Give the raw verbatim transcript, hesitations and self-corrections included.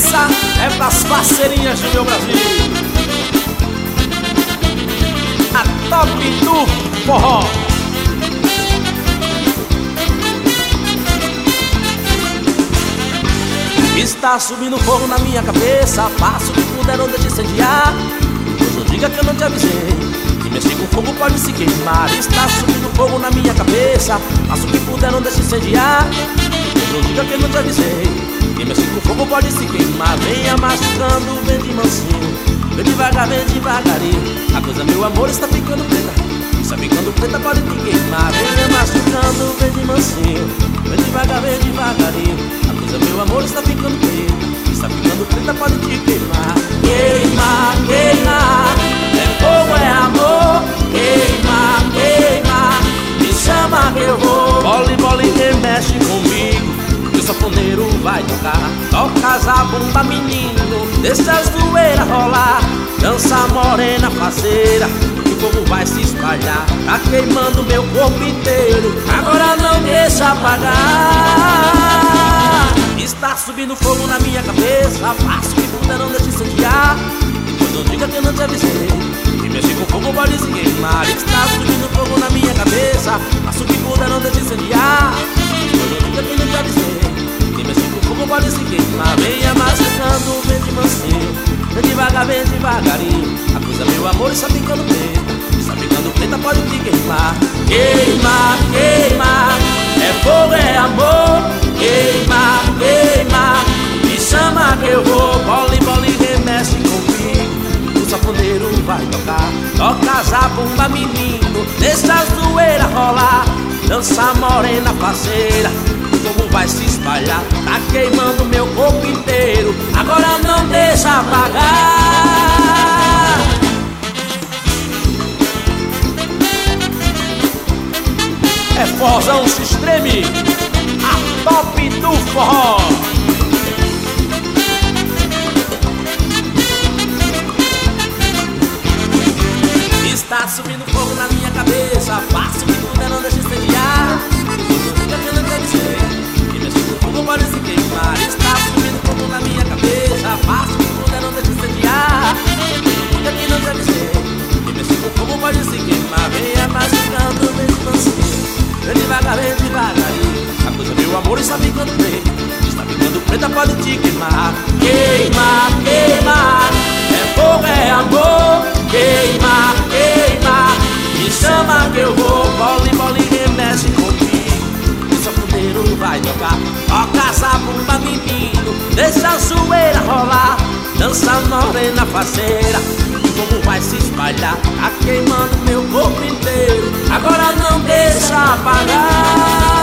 Essa é pras parceirinhas do meu Brasil, a top do forró. Está subindo fogo na minha cabeça, faço o que puder, não deixe incendiar. Depois não diga que eu não te avisei, que mexer com fogo pode se queimar. Está subindo fogo na minha cabeça, faço o que puder, não deixe incendiar. Depois não diga que eu não te avisei, que mexer com fogo pode se queimar. Venha machucando, vem de mansinho, vem devagar, vem devagarinho. A coisa, meu amor, está ficando preta, está ficando preta, pode te queimar. Venha machucando, vem de mansinho, vem devagar, vem devagarinho. Meu amor está ficando preta, está ficando preta, pode te queimar. Queima, queima, é fogo, é amor. Queima, queima, me chama que eu vou. Bole, bole, remexe comigo, que o sanfoneiro vai tocar. Tocas a bunda, menino, deixa as zoeiras rolar. Dança morena, faceira, que o fogo vai se espalhar. Tá queimando meu corpo inteiro, agora não deixa apagar. Está subindo fogo na minha cabeça, faço o que puder, não deixe incendiar. Depois não diga que eu não te avisei, que mexer com fogo pode se queimar. Está subindo fogo na minha cabeça, faço o que puder, não deixe incendiar. Depois não diga que eu não te avisei, que mexer com fogo pode se queimar. Venha machucando, vem de mansinho, vem devagar, vem devagarinho. A coisa, meu amor, está ficando preta, está ficando preta, pode te queimar. Queima, queima, é fogo, é amor. Queima, queima, me chama que eu vou. Bole, bole, remexe comigo, o sanfoneiro vai tocar. Toca a bunda, menino, deixa a zoeira rolar. Dança morena, parceira, o fogo vai se espalhar. Tá queimando meu corpo inteiro, agora não deixa apagar. É forrozão se estreme, a top do forró. Está subindo fogo na minha cabeça, faço o que puder, não deixe incendiar. Depois não diga que eu não te avisei, que mexer com fogo pode se queimar. Está subindo fogo na minha cabeça, faço o que puder, não deixe incendiar. Depois não diga que não te avisei, que mexer com fogo pode se queimar. Venha machucando, vem de mansinho, vem devagar, vem devagarinho. A coisa, meu amor, está ficando preta, está ficando preta, pode te queimar. Queima, queima, é fogo, é amor. Queima, queima, me chama que eu vou. Bole, bole, remexe comigo, o sanfoneiro vai tocar. Toca essa bunda, menino, deixa a zoeira rolar. Dança morena, faceira, o fogo vai se espalhar. Tá queimando meu corpo inteiro, agora não deixa apagar.